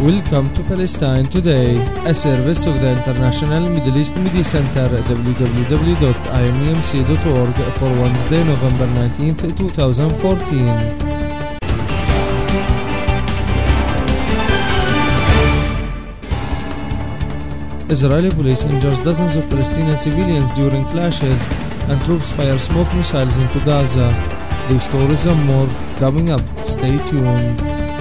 Welcome to Palestine Today, a service of the International Middle East Media Center, www.imemc.org, for Wednesday, November 19th, 2014. Israeli police injures dozens of Palestinian civilians during clashes, and troops fire smoke missiles into Gaza. These stories and more coming up. Stay tuned.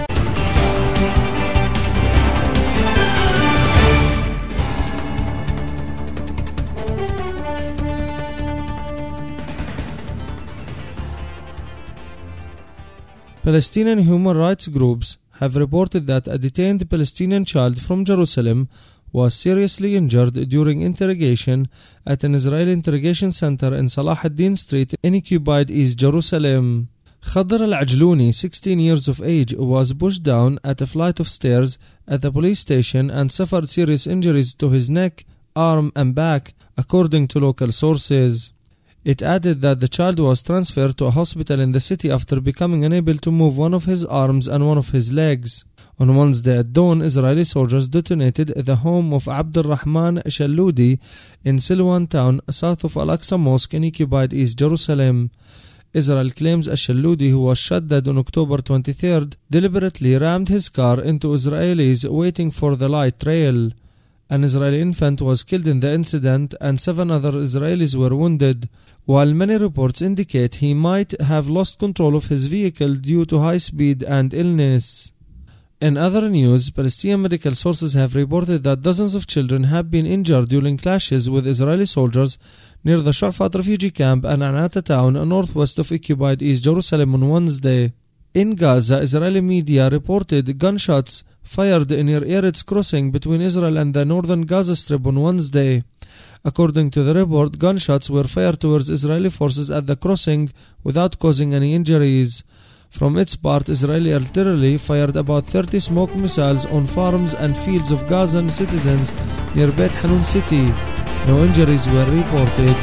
Palestinian human rights groups have reported that a detained Palestinian child from Jerusalem was seriously injured during interrogation at an Israeli interrogation center in Salah ad-Din Street in occupied East Jerusalem. Khadr al-Ajlouni, 16 years of age, was pushed down at a flight of stairs at the police station and suffered serious injuries to his neck, arm and back, according to local sources. It added that the child was transferred to a hospital in the city after becoming unable to move one of his arms and one of his legs. On Wednesday at dawn, Israeli soldiers detonated the home of Abdulrahman Shaludi in Silwan town, south of Al-Aqsa Mosque in occupied East Jerusalem. Israel claims Shaludi, who was shot dead on October 23rd, deliberately rammed his car into Israelis waiting for the light rail. An Israeli infant was killed in the incident and 7 other Israelis were wounded, while many reports indicate he might have lost control of his vehicle due to high speed and illness. In other news, Palestinian medical sources have reported that dozens of children have been injured during clashes with Israeli soldiers near the Shu'afat refugee camp and Anata town northwest of occupied East Jerusalem on Wednesday. In Gaza, Israeli media reported gunshots fired near Eretz crossing between Israel and the northern Gaza Strip on Wednesday. According to the report, gunshots were fired towards Israeli forces at the crossing without causing any injuries. From its part, Israeli artillery fired about 30 smoke missiles on farms and fields of Gazan citizens near Beit Hanun city. No injuries were reported.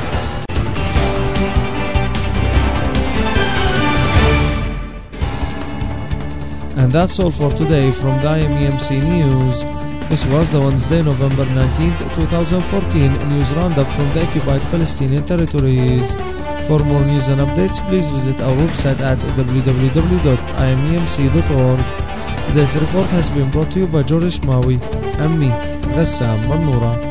And that's all for today from the IMEMC News. This was the Wednesday, November 19th, 2014 news roundup from the occupied Palestinian territories. For more news and updates, please visit our website at www.imemc.org. Today's report has been brought to you by George Ishmawi and me, Ghassam Mannoura.